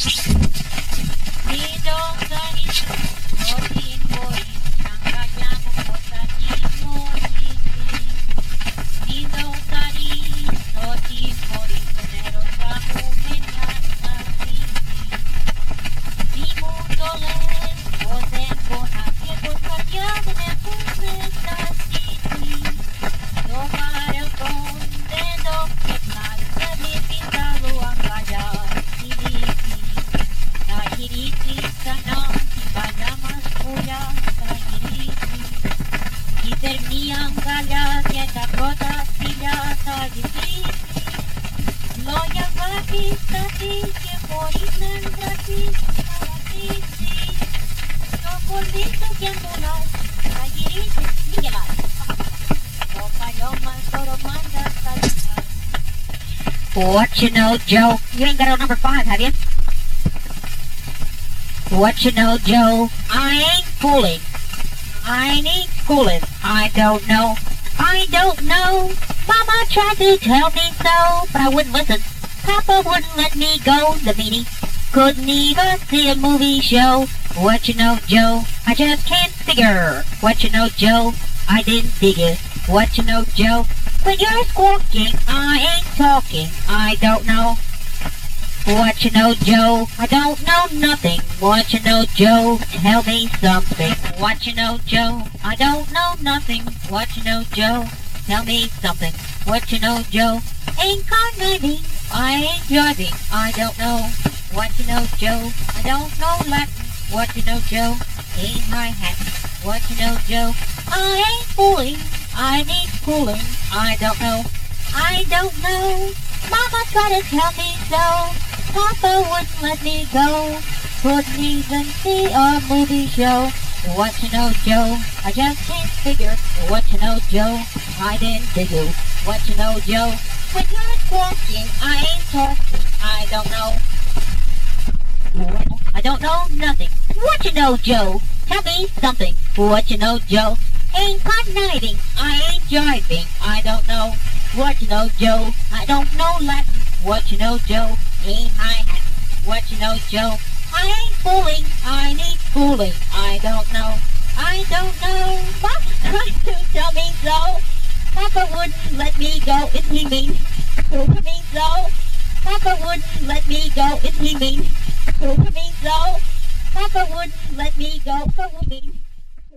What you know, Joe? You ain't got a number 5, have you? What you know, Joe? I ain't fooling. I ain't fooling. I don't know. I don't know. Mama tried to tell me so, but I wouldn't listen. Papa wouldn't let me go. The meanie couldn't even see a movie show. What you know, Joe? I just can't figure. What you know, Joe? I didn't dig it. What you know, Joe? When you're squawking, I ain't talking. I don't know. What you know, Joe? I don't know nothing. What you know, Joe? Tell me something. What you know, Joe? I don't know nothing. What you know, Joe? Tell me something. What you know, Joe? Ain't conniving. I ain't driving. I don't know. What you know, Joe? I don't know Latin. What you know, Joe? Ain't my hat. What you know, Joe? I ain't fooling. I need fooling. I don't know. I don't know. Mama tried to tell me so. Papa wouldn't let me go. Couldn't even see a movie show. What you know, Joe? I just can't figure. What you know, Joe? I didn't dig you. What you know, Joe? When you're squawking, I ain't talking. I don't know. I don't know nothing. What you know, Joe? Tell me something. What you know, Joe? Ain't conniving. I ain't driving. I don't know. What you know, Joe? I don't know Latin. What you know, Joe? Ain't hi-hat. What you know, Joe? I ain't fooling. I need fooling. I don't know. I don't know. Mama tried to tell me so. Papa wouldn't let me go. Is he mean to me so? Papa wouldn't let me go. Is he mean to me so? Papa wouldn't let me go. So mean.